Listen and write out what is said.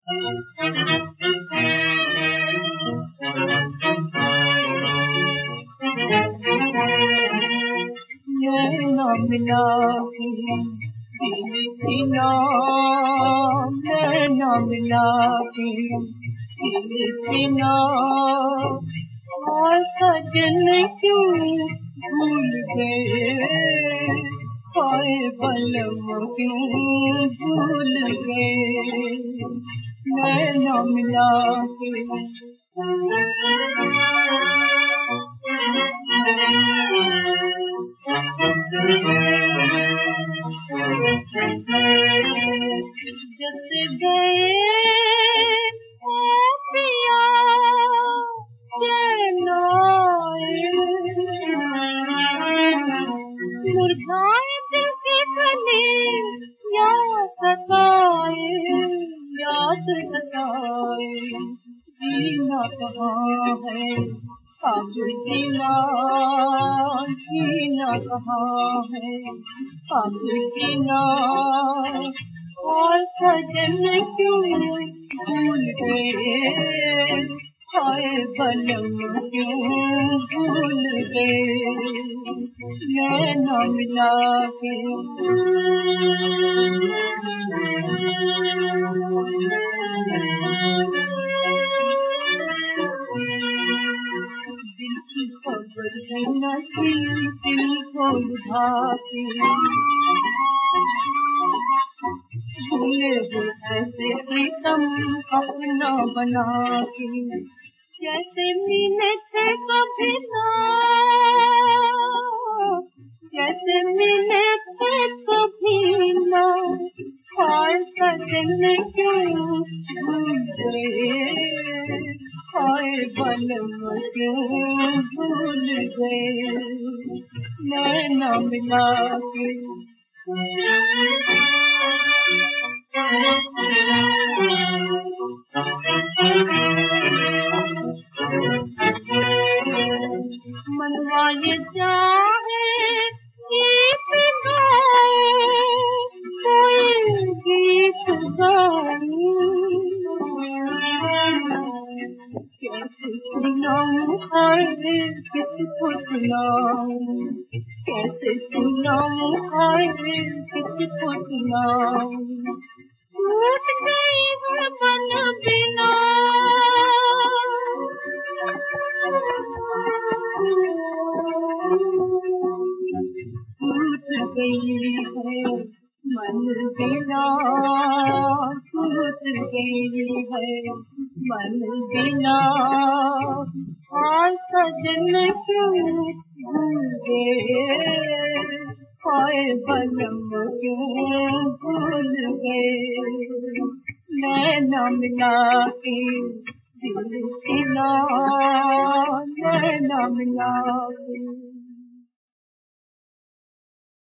नैना मिला के दिल सीना, नैना मिला के दिल सीना, और सजन क्यों भूल गए, हाय बलम क्यों भूल गए, नैना मिला के। जैसे गए ओ पिया चैन आए, मुरझाए दिल के कली याद सताए, याद सताए, जीना कहाँ है अब, जीना जीना कहाँ है अब, जीना, और सजन क्यों भूल गए, हाय बलम क्यों भूल गए, नैना मिला के। दिल की खबर है न दिल को लुभा के, भूले हो ऐसे प्रीतम अपना बना के, जैसे मिले थे कभी ना, जैसे मिले थे कभी ना, हाय सजन क्यों भूल गए, हाय बलम क्यों भूल गए, नैना मिला के। मनवा ये चाहे गीत गाए, कोई गीत गाए, कैसे सुनाऊं हाय किसको सुनाऊं, कैसे सुनाऊं हाय किसको सुनाऊं, टूट गई है मन बिना, टूट गई है मन बिना, टूट गई है मन बिना, और सजन क्यों भूल गए, हाय बलम क्यों भूल गए, नैना मिला के दिल सीना, नैना मिला के।